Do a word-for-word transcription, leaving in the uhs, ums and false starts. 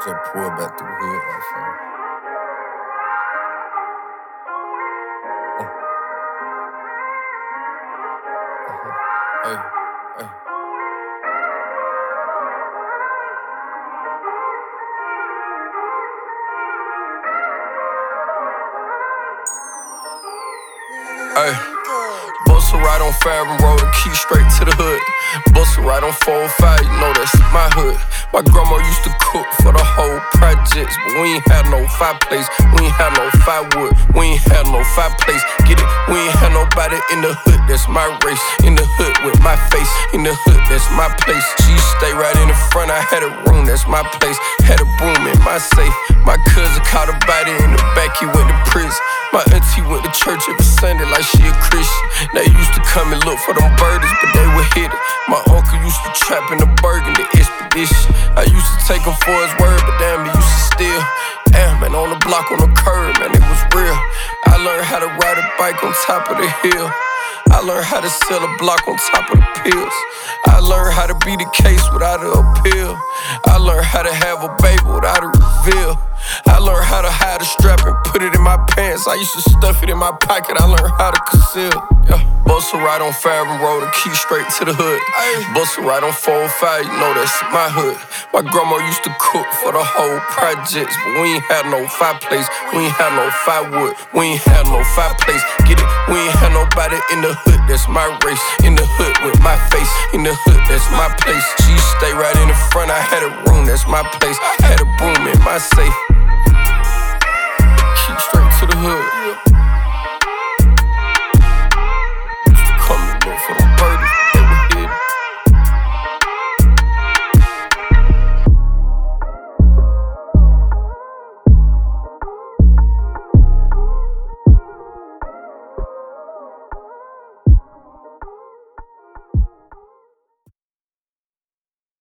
Just pull back through the hood, my friend. Uh, uh-huh. Hey, hey. Hey, bust a ride on Fairburn Road and keep straight to the hood. Bust a ride on four oh five, you know that's my hood. My grandma used to cook for the whole projects, but we ain't had no fireplace, we ain't had no firewood, we ain't had no fireplace. Get it? We ain't had nobody in the hood, that's my race. In the hood with my face, in the hood, that's my place. She stay right in the front, I had a room, that's my place. Had a broom in my safe. My cousin caught a body in the back, he went to prison. My auntie went to church every Sunday like she a Christian. They used to come and look for them birdies, but they were hidden. My uncle used to trap in the Bergen, the expedition. I used to take him for his word, but damn, he used to steal. Damn, man, on the block, on the curb, man, it was real. I learned how to ride a bike on top of the hill. I learned how to sell a block on top of the pills. I learned how to be the case without an appeal. I learned how to have a baby without a reveal. I learned how to hide a strap and put it in my pants. I used to stuff it in my pocket, I learned how to conceal. Yeah. Bust a ride on Fairburn Road and keep straight to the hood. Bust a ride on four oh five, you know that's my hood. My grandma used to cook for the whole projects, but we ain't had no fireplace, we ain't had no firewood, we ain't had no fireplace. Get it? We ain't had nobody in the hood, that's my race. In the hood with my face, in the hood, that's my place. She stay right in the front, I had a room, that's my place. Had a broom in my safe. Keep straight to the hood.